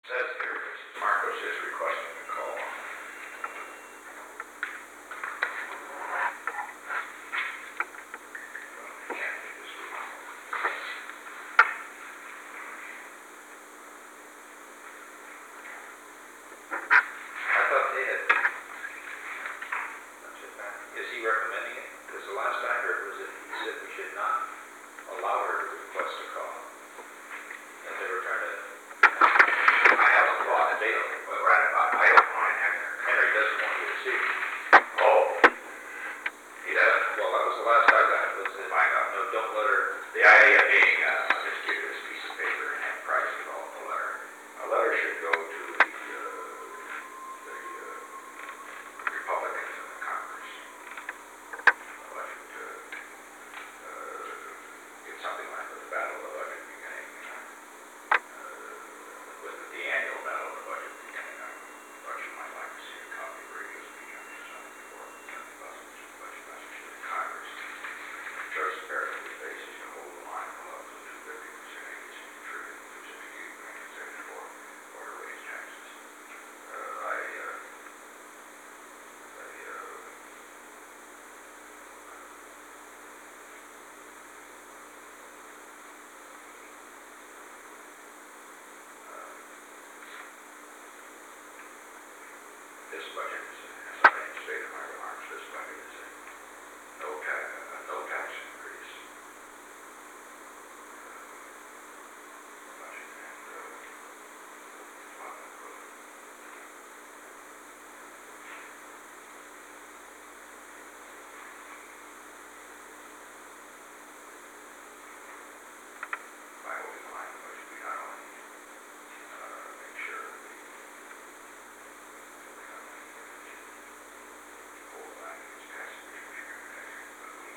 Says here, Marcos is requesting a call. I thought they had, is he recommending it? Because the last I heard was that he said we should not allow her to request a call. That they were trying to, I haven't thought that they don't, right about, I don't mind having her. Henry doesn't want you to see. Oh, he doesn't. Well, that was the last I got, was that, I got no, don't let her, the idea being, I'll just give you this piece of paper and have price involved in the letter. A letter should go to the Republicans in the Congress. But get something like the battle of the budget beginning, with the annual battle of the budget beginning. Budget might like to see a copy of radio speech on this before the budget message to the Congress. Shows comparatively basis to hold the line below to 50% agency contributing to 68 grand 74 or to raise taxes. This budget is, as I stated in my remarks, this budget is a no tax increase budget by holding the line of the budget, we not only make sure that we hold the line against tax increase, but we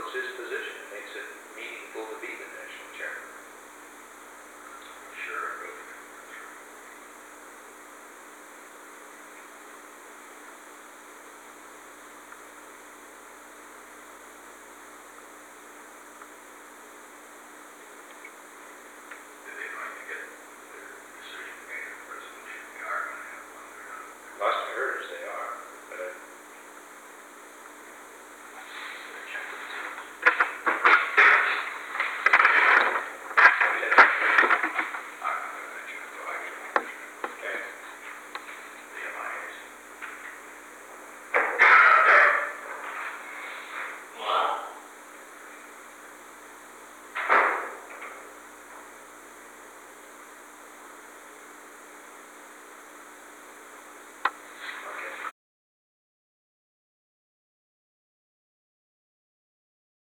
promotes his position, makes it meaningful to be the